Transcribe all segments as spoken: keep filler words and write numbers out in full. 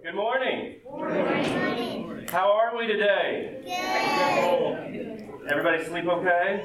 Good morning. Morning. How are we today? Good. Everybody sleep okay?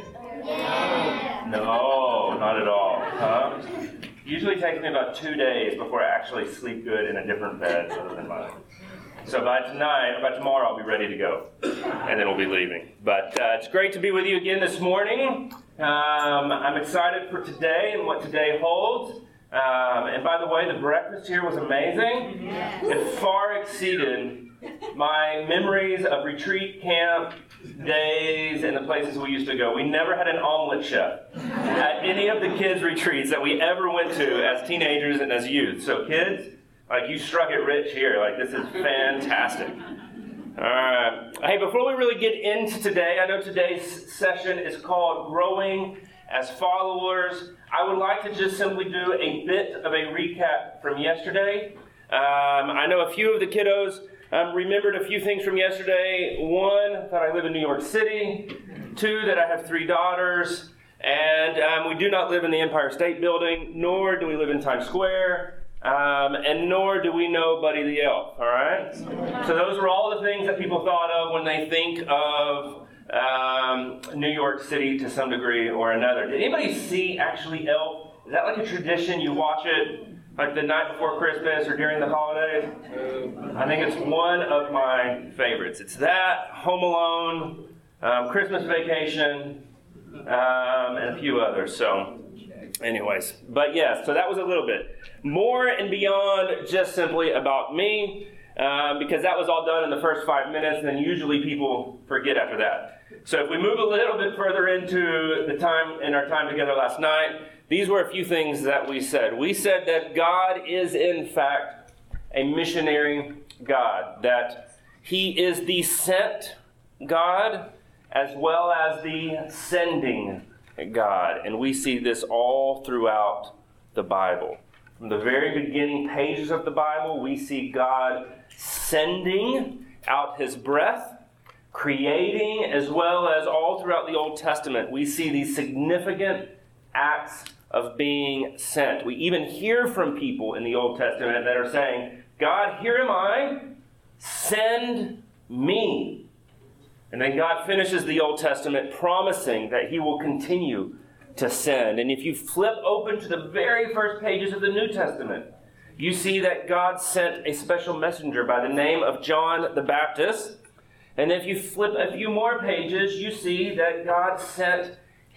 Yeah. No, not at all. Huh? Usually takes me about two days before I actually sleep good in a different bed other than mine. So by tonight, or by tomorrow, I'll be ready to go. And then we'll be leaving. But uh, it's great to be with you again this morning. Um, I'm excited for today and what today holds. Um, and by the way, the breakfast here was amazing. Yes. It far exceeded my memories of retreat camp days and the places we used to go. We never had an omelet chef at any of the kids' retreats that we ever went to as teenagers and as youth. So kids, like you struck it rich here. Like this is fantastic. All right. Hey, before we really get into today, I know today's session is called Growing as Followers. I would like to just simply do a bit of a recap from yesterday. Um, I know a few of the kiddos um, remembered a few things from yesterday. One, that I live in New York City. Two, that I have three daughters. And um, we do not live in the Empire State Building, nor do we live in Times Square. Um, and nor do we know Buddy the Elf, all right? So those are all the things that people thought of when they think of um, New York City to some degree or another. Did anybody see actually Elf? Is that like a tradition? You watch it like the night before Christmas or during the holidays? I think it's one of my favorites. It's that, Home Alone, um, Christmas Vacation, um, and a few others. So anyways, but yes, so that was a little bit more and beyond just simply about me, um, because that was all done in the first five minutes, and then usually people forget after that. So if we move a little bit further into the time in our time together last night, these were a few things that we said. We said that God is in fact a missionary God, that He is the sent God as well as the sending God. And we see this all throughout the Bible. From the very beginning pages of the Bible, we see God sending out His breath, creating, as well as all throughout the Old Testament, we see these significant acts of being sent. We even hear from people in the Old Testament that are saying, God, here am I, send me. And then God finishes the Old Testament promising that He will continue to send. And if you flip open to the very first pages of the New Testament, you see that God sent a special messenger by the name of John the Baptist. And if you flip a few more pages, you see that God sent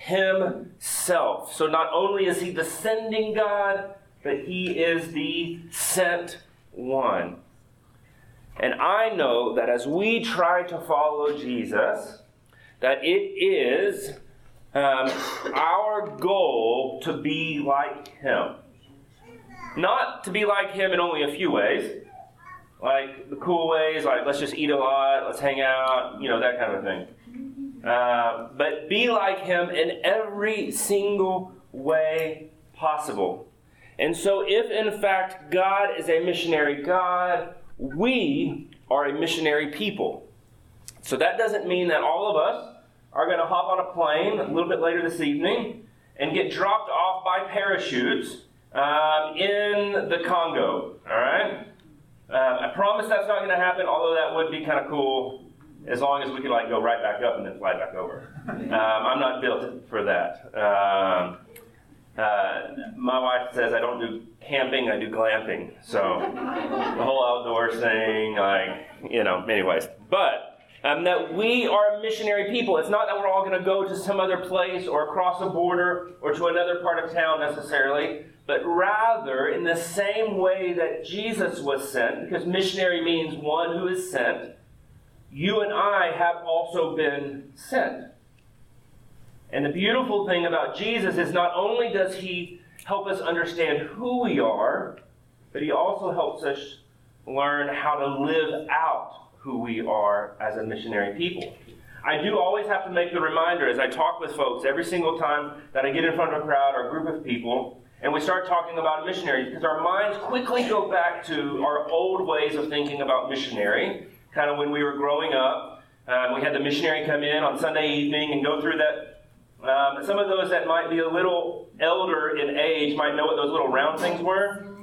Himself. So not only is He the sending God, but He is the sent one. And I know that as we try to follow Jesus, that it is um, our goal to be like Him. Not to be like Him in only a few ways. Like the cool ways, like let's just eat a lot, let's hang out, you know, that kind of thing. Uh, but be like Him in every single way possible. And so if in fact God is a missionary God, we are a missionary people. So that doesn't mean that all of us are going to hop on a plane a little bit later this evening and get dropped off by parachutes um, in the Congo, all right? Um, I promise that's not going to happen, although that would be kind of cool as long as we could like go right back up and then fly back over. Um, I'm not built for that. Um, uh, my wife says I don't do camping, I do glamping. So the whole outdoors thing, like, you know, anyways. But um, that we are missionary people. It's not that we're all going to go to some other place or across a border or to another part of town necessarily. But rather, in the same way that Jesus was sent, because missionary means one who is sent, you and I have also been sent. And the beautiful thing about Jesus is not only does He help us understand who we are, but He also helps us learn how to live out who we are as a missionary people. I do always have to make the reminder as I talk with folks every single time that I get in front of a crowd or a group of people, and we start talking about missionaries, because our minds quickly go back to our old ways of thinking about missionary, kind of when we were growing up. Um, we had the missionary come in on Sunday evening and go through that. Um, some of those that might be a little elder in age might know what those little round things were.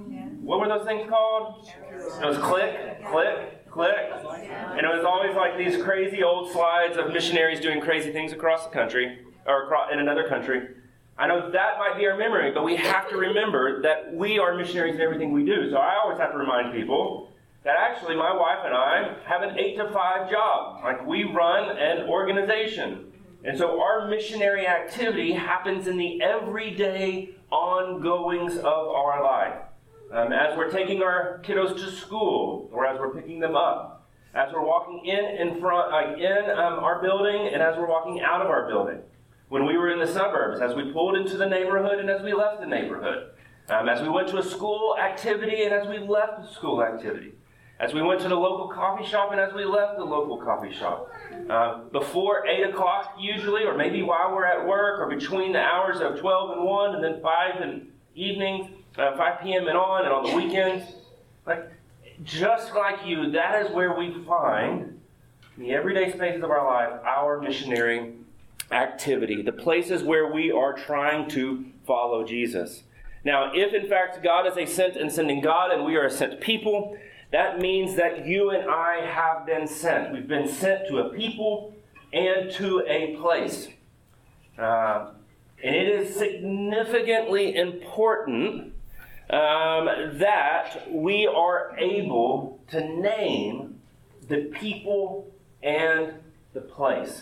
what were those things called? It was click, click, click. And it was always like these crazy old slides of missionaries doing crazy things across the country, or across, in another country. I know that might be our memory, but we have to remember that we are missionaries in everything we do. So I always have to remind people that actually my wife and I have an eight to five job. Like, we run an organization. And so our missionary activity happens in the everyday ongoings of our life. Um, as we're taking our kiddos to school, or as we're picking them up, as we're walking in in front, like in um, our building, and as we're walking out of our building. When we were in the suburbs, as we pulled into the neighborhood and as we left the neighborhood. Um, as we went to a school activity and as we left the school activity. As we went to the local coffee shop and as we left the local coffee shop. Uh, before eight o'clock usually, or maybe while we're at work, or between the hours of twelve and one, and then five in evenings, uh, five p.m. and on, and on the weekends. Like, just like you, that is where we find, in the everyday spaces of our life, our missionary activity, the places where we are trying to follow Jesus. Now, if in fact God is a sent and sending God, and we are a sent people, that means that you and I have been sent. We've been sent to a people and to a place. Uh, and it is significantly important um, that we are able to name the people and the place.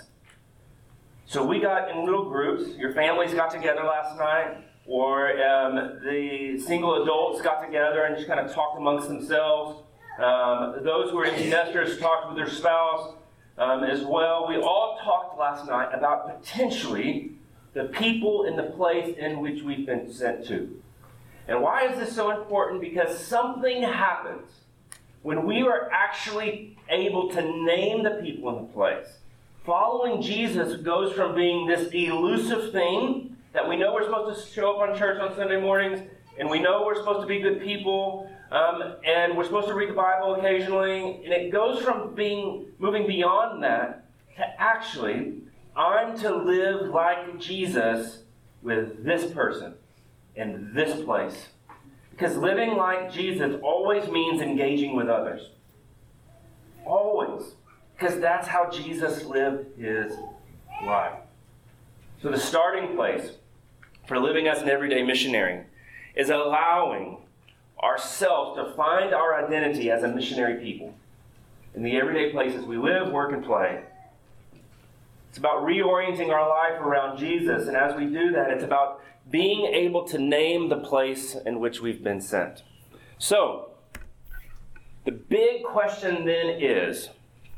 So we got in little groups. Your families got together last night, or um, the single adults got together and just kind of talked amongst themselves. Um, those who are empty nesters talked with their spouse um, as well. We all talked last night about potentially the people and the place in which we've been sent to. And why is this so important? Because something happens when we are actually able to name the people and the place. Following Jesus goes from being this elusive thing that we know we're supposed to show up on church on Sunday mornings, and we know we're supposed to be good people, um, and we're supposed to read the Bible occasionally, and it goes from being moving beyond that to actually, I'm to live like Jesus with this person in this place. Because living like Jesus always means engaging with others. Always. Because that's how Jesus lived his life. So the starting place for living as an everyday missionary is allowing ourselves to find our identity as a missionary people in the everyday places we live, work, and play. It's about reorienting our life around Jesus, and as we do that, it's about being able to name the place in which we've been sent. So, the big question then is,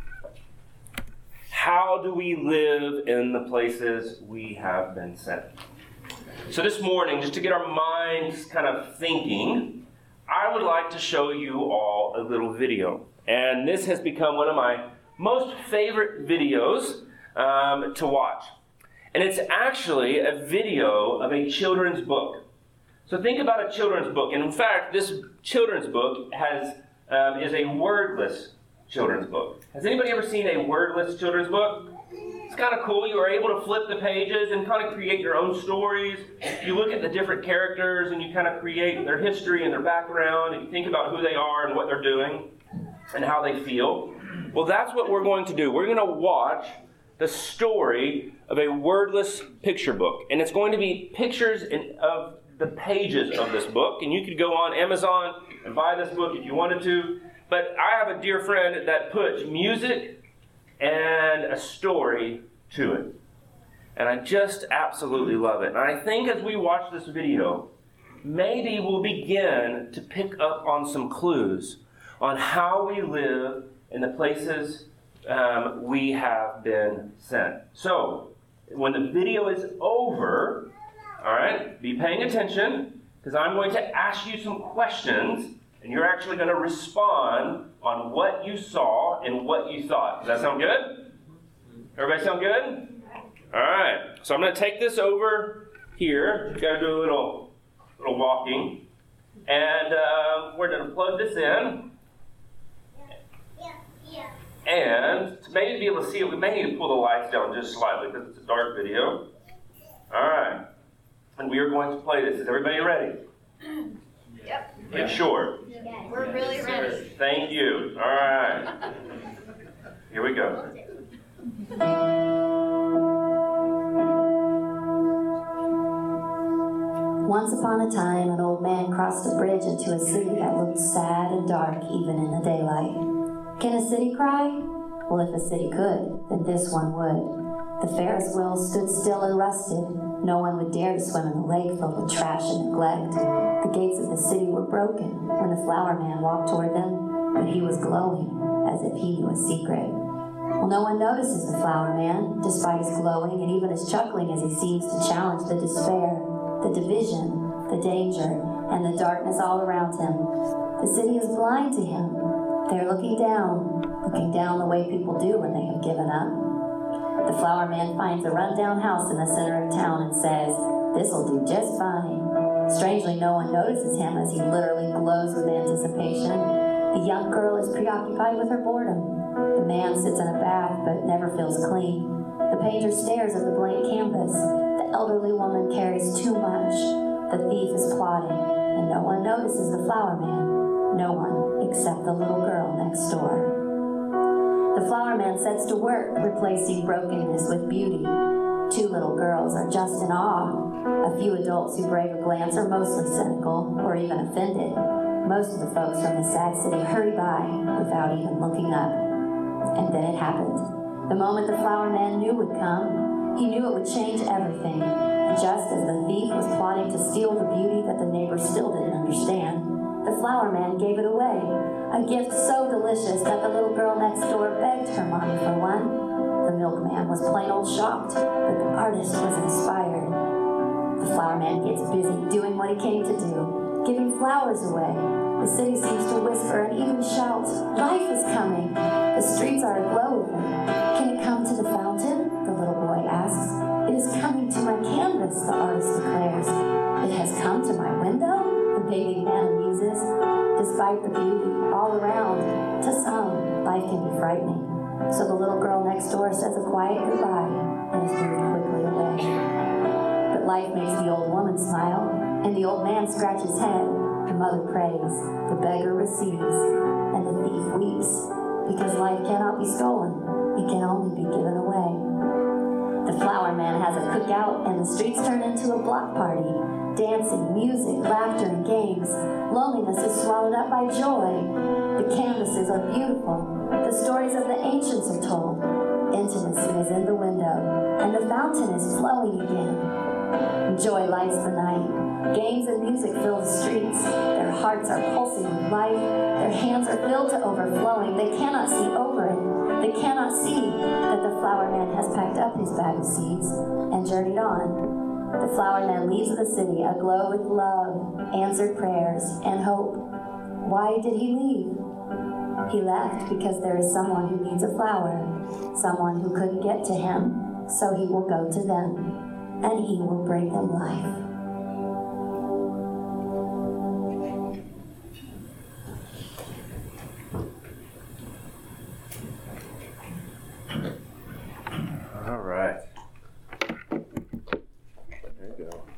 how do we live in the places we have been sent? So this morning, just to get our minds kind of thinking, I would like to show you all a little video. And this has become one of my most favorite videos um, to watch. And it's actually a video of a children's book. So think about a children's book. And in fact, this children's book has um, is a wordless children's book. Has anybody ever seen a wordless children's book? It's kind of cool. You are able to flip the pages and kind of create your own stories. You look at the different characters and you kind of create their history and their background, and you think about who they are and what they're doing and how they feel. Well, that's what we're going to do. We're going to watch the story of a wordless picture book. And it's going to be pictures in, of the pages of this book. And you could go on Amazon and buy this book if you wanted to. But I have a dear friend that puts music and a story to it. And I just absolutely love it. And I think as we watch this video, maybe we'll begin to pick up on some clues on how we live in the places um, we have been sent. So, when the video is over, all right, be paying attention, because I'm going to ask you some questions, and you're actually going to respond on what you saw and what you thought. Does that sound good? Everybody sound good? All right. So I'm going to take this over here. We've got to do a little, little walking. And uh, we're going to plug this in. And to maybe be able to see it, we may need to pull the lights down just slightly because it's a dark video. All right. And we are going to play this. Is everybody ready? Yep. It's short. We're really ready. Thank you. All right. Here we go. Once upon a time, an old man crossed a bridge into a city that looked sad and dark even in the daylight. Can a city cry? Well, if a city could, then this one would. The Ferris wheel stood still and rusted. No one would dare to swim in the lake filled with trash and neglect. The gates of the city were broken when the flower man walked toward them, but he was glowing as if he knew a secret. Well, no one notices the flower man, despite his glowing and even his chuckling as he seems to challenge the despair, the division, the danger, and the darkness all around him. The city is blind to him. They're looking down, looking down the way people do when they have given up. The flower man finds a rundown house in the center of town and says, "This'll do just fine." Strangely, no one notices him as he literally glows with anticipation. The young girl is preoccupied with her boredom. The man sits in a bath but never feels clean. The painter stares at the blank canvas. The elderly woman carries too much. The thief is plotting, and no one notices the flower man. No one except the little girl next door. The flower man sets to work, replacing brokenness with beauty. Two little girls are just in awe. A few adults who brave a glance are mostly cynical or even offended. Most of the folks from the sad city hurry by without even looking up. And then it happened. The moment the flower man knew would come, he knew it would change everything. Just as the thief was plotting to steal the beauty that the neighbors still didn't understand, the flower man gave it away. A gift so delicious that the little girl next door begged her mommy for one. The milkman was plain old shocked, but the artist was inspired. The flower man gets busy doing what he came to do, giving flowers away. The city seems to whisper and even shout, "Life is coming." The streets are aglow with it. "Can it come to the fountain?" the little boy asks. "It is coming to my canvas," the artist declares. "It has come to my window?" the baby man muses. Despite the beauty all around, to some, life can be frightening. So the little girl next door says a quiet goodbye and is moved quickly away. But life makes the old woman smile, and the old man scratches his head. The mother prays, the beggar receives, and the thief weeps, because life cannot be stolen, it can only be given away. The flower man has a cookout, and the streets turn into a block party. Dancing, music, laughter, and games. Loneliness is swallowed up by joy. The canvases are beautiful. The stories of the ancients are told. Intimacy is in the window, and the fountain is flowing again. Joy lights the night. Games and music fill the streets. Their hearts are pulsing with life. Their hands are filled to overflowing. They cannot see over it. They cannot see that the flower man has packed up his bag of seeds and journeyed on. The flower man leaves the city aglow with love, answered prayers, and hope. Why did he leave? He left because there is someone who needs a flower, someone who couldn't get to him, so he will go to them, and he will bring them life. All right. There you go.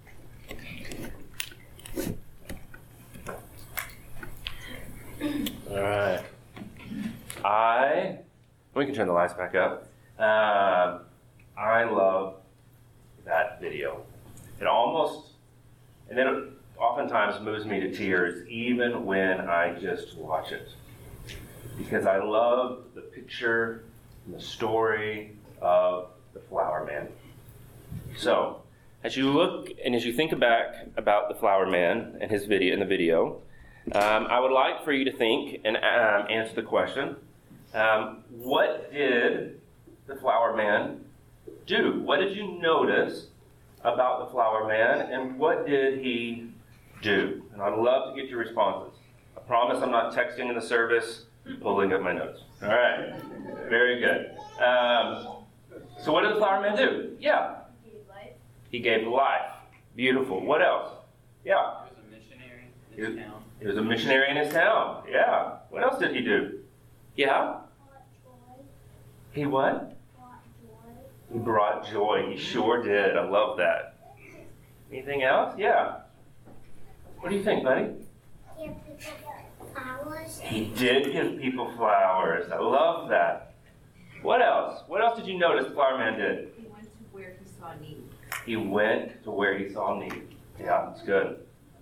All right. I, we can turn the lights back up. Um, I love that video. It almost, and then it oftentimes moves me to tears, even when I just watch it. Because I love the picture and the story of the flower man. So, as you look and as you think back about the flower man and his video in the video, um, I would like for you to think and um, answer the question: um, what did the flower man do? What did you notice about the flower man, and what did he do? And I'd love to get your responses. I promise I'm not texting in the service, pulling up my notes. All right, very good. Um, so what did the flower man do? Yeah. He gave life. He gave life. Beautiful. What else? Yeah. He was a missionary in He his was, town. he was a missionary in his town. Yeah. What else did he do? Yeah. Brought joy. He what? Brought joy. He brought joy. He sure did. I love that. Anything else? Yeah. What do you think, buddy? give people flowers. He did give people flowers. I love that. What else? What else did you notice the flower man did? He went to where he saw need. He went to where he saw need. Yeah, that's good.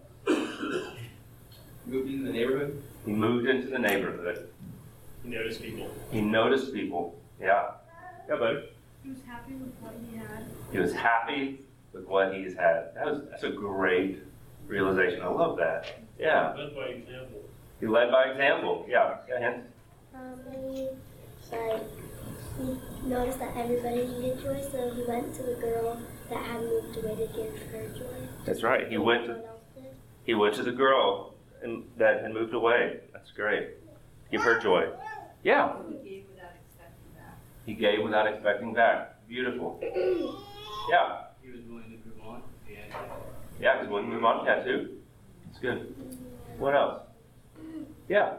Moved into the neighborhood. He moved into the neighborhood. He noticed people. He noticed people. Yeah. Yeah, buddy. He was happy with what he had. He was happy with what he's had. That was that's a great realization. I love that. Yeah. Led by example. He led by example. Yeah. Go ahead. Um, he, like, he noticed that everybody needed joy, so he went to the girl that had moved away to give her joy. That's right. He went to Everyone else did. he went to the girl and that had moved away. That's great. Give her joy. Yeah. He gave without expecting that. He gave without expecting back. Beautiful. Yeah. He was willing to move on. Yeah. Yeah, because when we move on tattoo. It's good. What else? Yeah.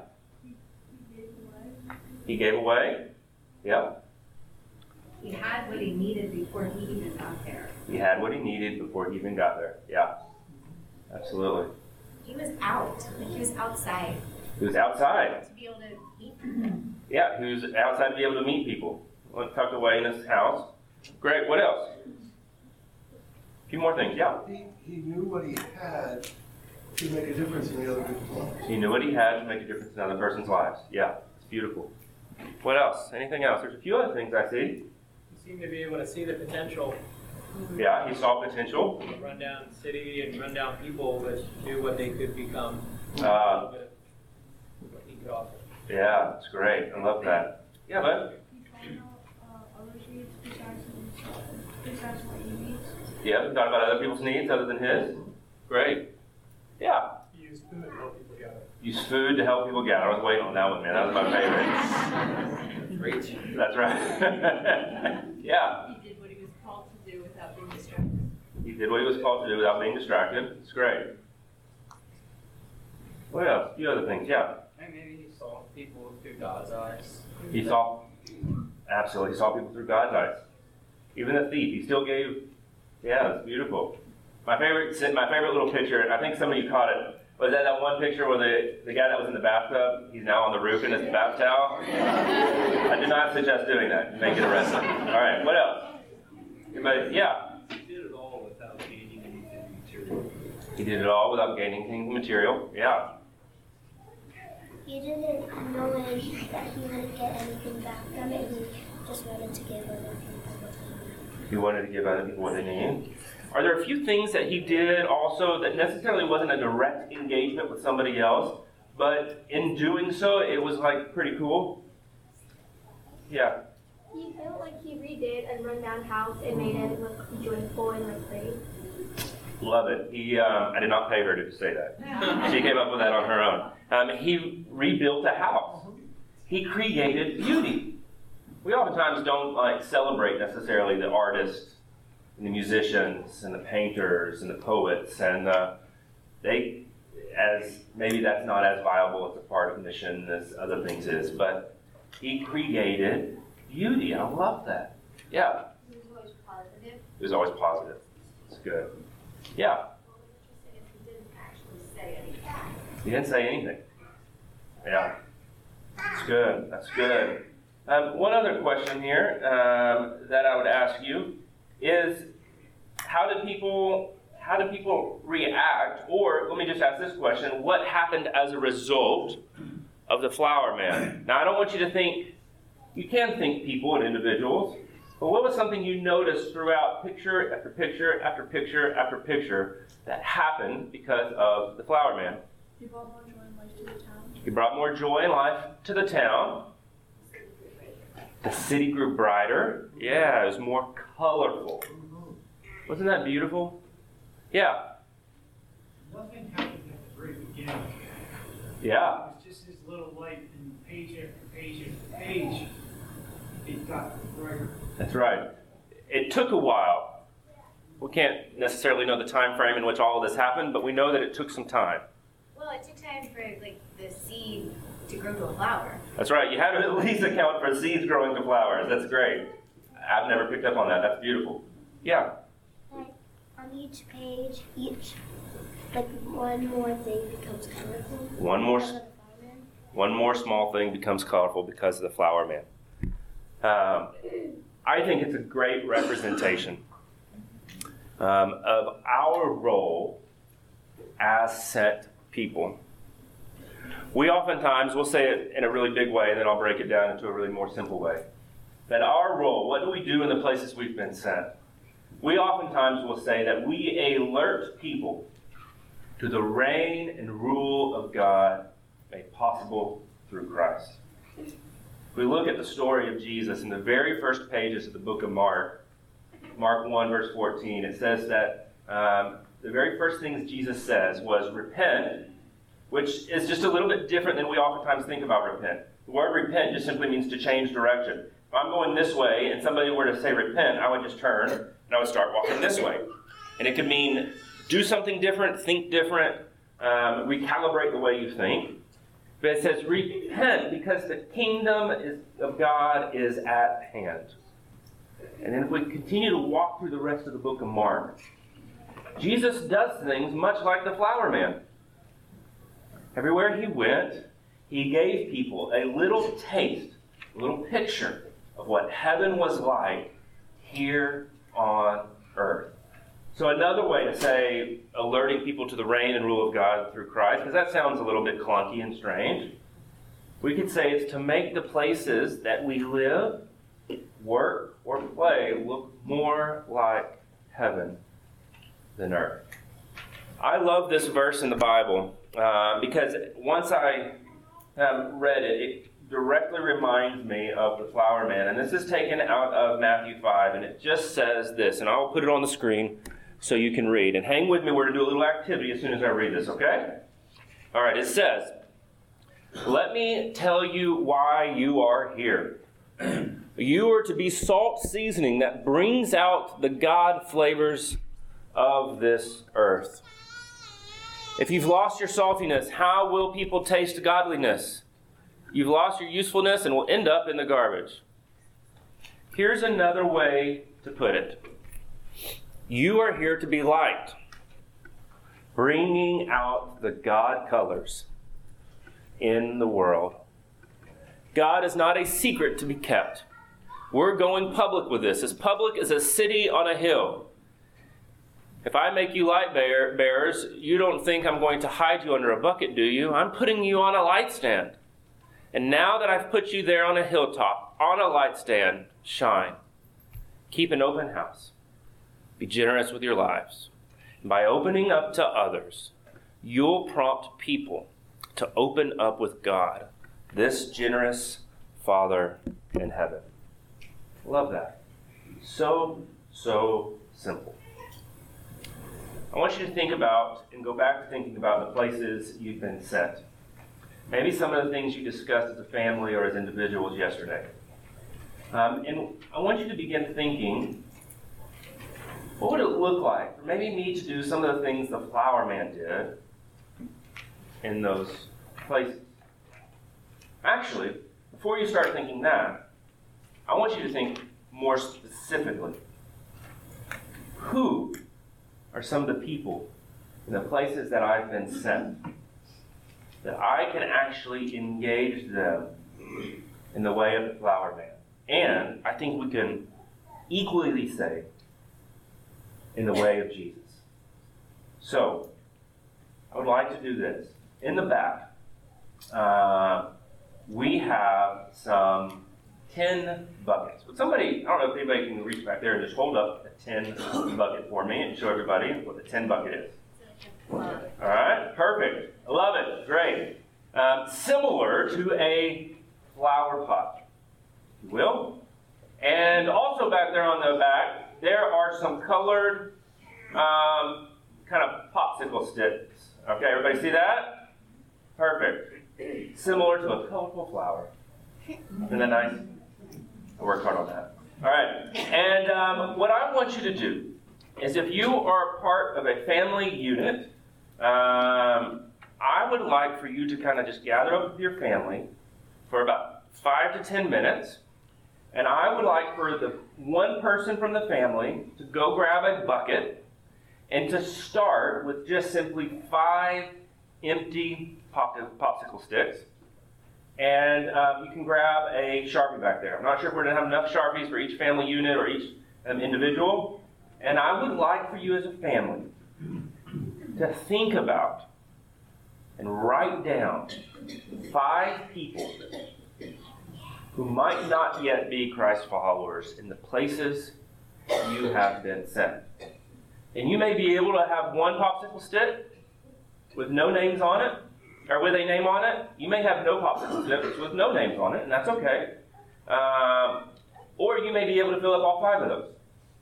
He gave away. Yeah. He had what he needed before he even got there. He had what he needed before he even got there. Yeah. Absolutely. He was out, like he was outside He was outside. to be able to meet people. Yeah, he was outside to be able to meet people. Went tucked away in his house. Great. What else? A few more things. Yeah. He, he knew what he had to make a difference in the other people's lives. He knew what he had to make a difference in other person's lives. Yeah. It's beautiful. What else? Anything else? There's a few other things I see. He seemed to be able to see the potential, Yeah, he saw potential. run down city and run down people, but knew what they could become. Uh, A little bit of what he could offer. Yeah, it's great. I love that. Yeah, bud. He found out uh, other needs besides himself, besides what he needs. Yeah, thought about other people's needs other than his. Great. Yeah. He used food to help people gather. Use food to help people gather. I was waiting on that one, man. That was my favorite. Great. That's right. Yeah. He did what he was called to do without being distracted. He did what he was called to do without being distracted. It's great. What else? A few other things. Yeah. And maybe he saw people through God's eyes. He saw, absolutely, he saw people through God's eyes. Even the thief, he still gave, yeah, it's beautiful. My favorite, my favorite little picture, and I think some of you caught it, was that that one picture where the, the guy that was in the bathtub, he's now on the roof in his bath towel? I do not suggest doing that. Make it arrested. All right, what else? Anybody? Yeah. He did it all without gaining anything material. He did it all without gaining anything material. Yeah. He didn't know that he wouldn't get anything back from it. He just wanted to give other people what they needed. He wanted to give other people what they need. Are there a few things that he did also that necessarily wasn't a direct engagement with somebody else, but in doing so, it was like pretty cool? Yeah. He felt like he redid a rundown house and made it look joyful and like pretty. Love it. He, um, I did not pay her to say that. She came up with that on her own. Um, he rebuilt a house. He created beauty. We oftentimes don't like celebrate necessarily the artists and the musicians and the painters and the poets, and uh, they, as maybe that's not as viable as a part of mission as other things is, but he created beauty. I love that. Yeah. He was always positive. It was always positive. It's good. Yeah. What was interesting is he didn't actually say anything. He didn't say anything. Yeah. That's good. That's good. Um, one other question here um, that I would ask you is, how do people how do people react? Or let me just ask this question: what happened as a result of the flower man? Now, I don't want you to think. You can think people and individuals, but what was something you noticed throughout picture after picture after picture after picture that happened because of the flower man? He brought more joy and life to the town. He brought more joy and life to the town. The city grew brighter. Yeah, it was more colorful. Wasn't that beautiful? Yeah. Nothing happened at the very beginning. Yeah. It was just his little light, and page after page after page, it got brighter. That's right. It took a while. We can't necessarily know the time frame in which all of this happened, but we know that it took some time. Well, it took time for like the seed to grow to a flower. That's right. You had to at least account for seeds growing to flowers. That's great. I've never picked up on that. That's beautiful. Yeah. Like on each page, each like one more thing becomes colorful. One more, Because of the flower man. one more small thing becomes colorful because of the flower man. Um, I think it's a great representation um, of our role as sent people. We oftentimes, we'll say it in a really big way, and then I'll break it down into a really more simple way. That our role, what do we do in the places we've been sent? We oftentimes will say that we alert people to the reign and rule of God made possible through Christ. If we look at the story of Jesus in the very first pages of the book of Mark, Mark one, verse fourteen, it says that um, the very first things Jesus says was repent, which is just a little bit different than we oftentimes think about repent. The word repent just simply means to change direction. If I'm going this way and somebody were to say repent, I would just turn and I would start walking this way. And it could mean do something different, think different, um, recalibrate the way you think. But it says repent because the kingdom is, of God is at hand. And then if we continue to walk through the rest of the book of Mark, Jesus does things much like the flower man. Everywhere he went, he gave people a little taste, a little picture of what heaven was like here on earth. So another way to say alerting people to the reign and rule of God through Christ, because that sounds a little bit clunky and strange, we could say it's to make the places that we live, work, or play look more like heaven than earth. I love this verse in the Bible uh, because once I um, read it, it directly reminds me of the flower man. And this is taken out of Matthew five, and it just says this, and I'll put it on the screen so you can read. And hang with me, we're going to do a little activity as soon as I read this, okay? All right, it says, "Let me tell you why you are here. You are to be salt seasoning that brings out the God flavors of this earth. If you've lost your saltiness, how will people taste godliness? You've lost your usefulness and will end up in the garbage. Here's another way to put it. You are here to be light, bringing out the God colors in the world. God is not a secret to be kept. We're going public with this, as public as a city on a hill. If I make you light bear- bearers, you don't think I'm going to hide you under a bucket, do you? I'm putting you on a light stand. And now that I've put you there on a hilltop, on a light stand, shine. Keep an open house. Be generous with your lives. And by opening up to others, you'll prompt people to open up with God, this generous Father in heaven." Love that. So, so simple. I want you to think about and go back to thinking about the places you've been sent. Maybe some of the things you discussed as a family or as individuals yesterday. Um, and I want you to begin thinking, what would it look like for maybe me to do some of the things the flower man did in those places? Actually, before you start thinking that, I want you to think more specifically. Who are some of the people in the places that I've been sent that I can actually engage them in the way of the flower man? And I think we can equally say, in the way of Jesus. So, I would like to do this. In the back, uh, we have some tin buckets. But somebody, I don't know if anybody can reach back there and just hold up a tin bucket for me and show everybody what the tin bucket is. All right, perfect. I love it. Great. Um, similar to a flower pot, if you will. And also back there on the back, there are some colored um, kind of popsicle sticks. Okay, everybody see that? Perfect. Similar to a colorful flower. Isn't that nice? I worked hard on that. All right. And um, what I want you to do is, if you are part of a family unit, um, I would like for you to kind of just gather up with your family for about five to ten minutes. And I would like for the one person from the family to go grab a bucket and to start with just simply five empty pop- popsicle sticks. And um, you can grab a Sharpie back there. I'm not sure if we're going to have enough Sharpies for each family unit or each um, individual. And I would like for you as a family to think about and write down five people who might not yet be Christ followers in the places you have been sent. And you may be able to have one popsicle stick with no names on it, or with a name on it. You may have no popsicle sticks with no names on it, and that's okay. Um, or you may be able to fill up all five of those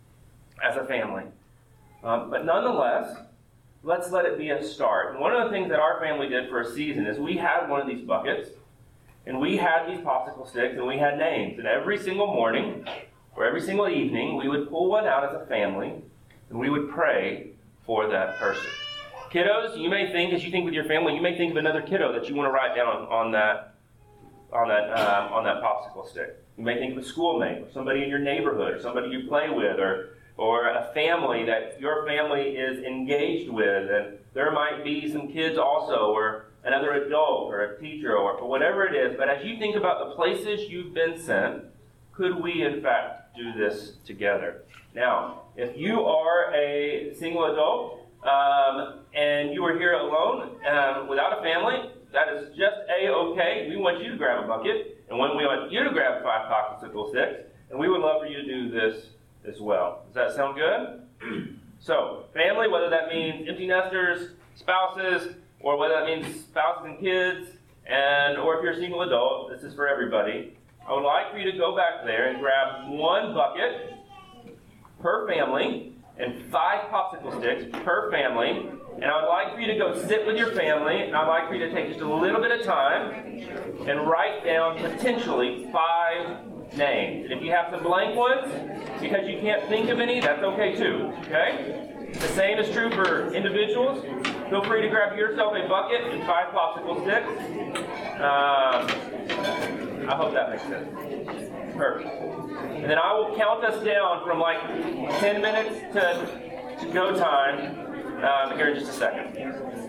as a family. Um, but nonetheless, let's let it be a start. And one of the things that our family did for a season is we had one of these buckets, and we had these popsicle sticks, and we had names. And every single morning, or every single evening, we would pull one out as a family, and we would pray for that person. Kiddos, you may think, as you think with your family, you may think of another kiddo that you want to write down on that on that um, on that popsicle stick. You may think of a schoolmate, or somebody in your neighborhood, or somebody you play with, or or a family that your family is engaged with, and there might be some kids also, or another adult, or a teacher, or, or whatever it is. But as you think about the places you've been sent, could we in fact do this together? Now, if you are a single adult, Um, and you are here alone, um, without a family, that is just A-okay. We want you to grab a bucket, and when we want you to grab five popsicle sticks, and we would love for you to do this as well. Does that sound good? So, family, whether that means empty nesters, spouses, or whether that means spouses and kids, and or if you're a single adult, this is for everybody. I would like for you to go back there and grab one bucket per family, and five popsicle sticks per family. And I would like for you to go sit with your family, and I'd like for you to take just a little bit of time and write down potentially five names. And if you have some blank ones, because you can't think of any, that's okay too, okay? The same is true for individuals. Feel free to grab yourself a bucket and five popsicle sticks. Um, I hope that makes sense. Perfect. And then I will count us down from like ten minutes to, to go time um, here in just a second.